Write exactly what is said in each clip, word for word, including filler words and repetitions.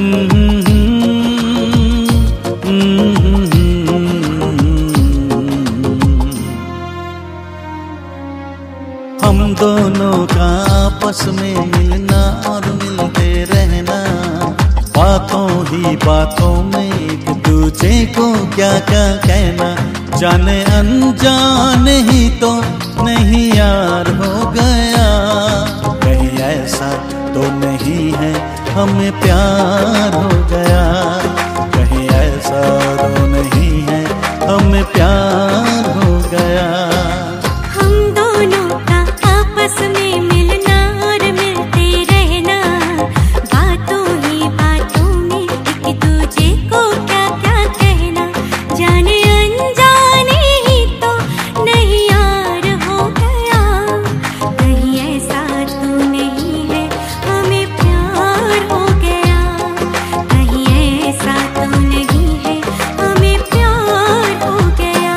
हम दोनों का आपस में मिलना और मिलते रहना, बातों ही बातों में एक दूजे को क्या क्या कहना, जाने अनजाने ही तो नहीं यार हो गया। कहीं ऐसा तो नहीं है हमें प्यार हो गया, कहीं ऐसा तो नहीं है हमें प्यार हो गया। हम दोनों का आपस में मिलना और मिलते रहना, बातों ही बातों में एक दूजे को क्या क्या कहना, जाने अनजाने ही तो नहीं यार हो गया। कहीं ऐसा तो नहीं है हमें प्यार हो गया, कहीं ऐसा तो नहीं है हमें प्यार हो गया।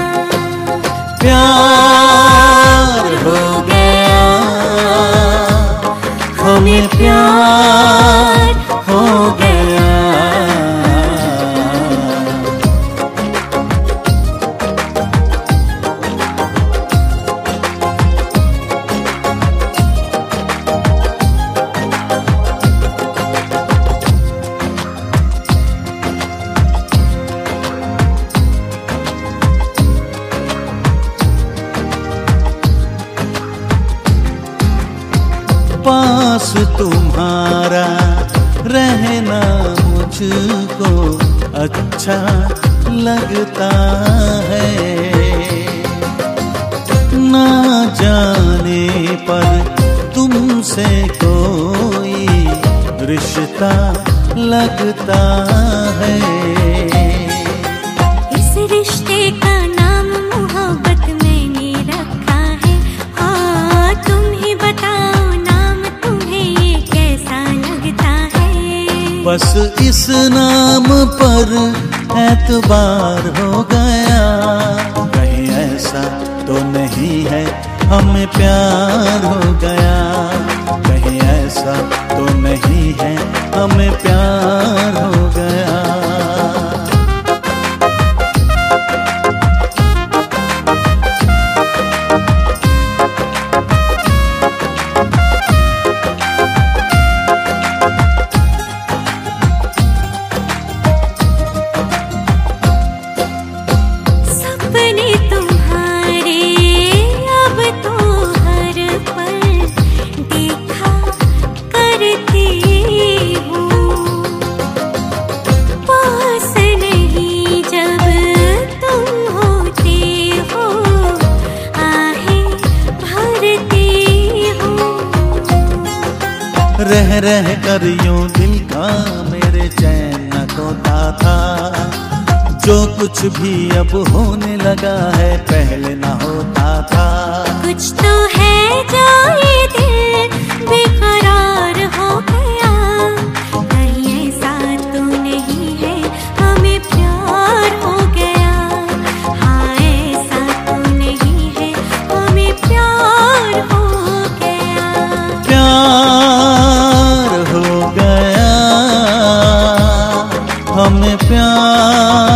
प्यार हो गया, हमें प्यार हो गया। पास तुम्हारा रहना मुझको अच्छा लगता है, ना जाने पर तुमसे कोई रिश्ता लगता है। इस रिश्ते का नाम मोहब्बत मैंने रखा है, हाँ तुम ही बताओ नाम तुम्हें ये कैसा लगता है। बस इस नाम पर एतबार हो गया, कहीं ऐसा तो नहीं है हमें प्यार हो गया, कहीं ऐसा तो नहीं है हमें प्यार हो गया। सपने तुम्हारे अब तो हर पल देखा करती हूँ, पास नहीं जब तुम होते हो आहें भरती हूँ। रह रह कर यूं दिल का मेरे चैन न खोता था, जो कुछ भी अब होने लगा है पहले ना होता था। कुछ तो है जो ये दिल बेकरार हो गया, कहीं ऐसा तो नहीं है हमें प्यार हो गया, हाँ ऐसा तो नहीं है हमें प्यार हो गया। प्यार हो गया, हमें प्यार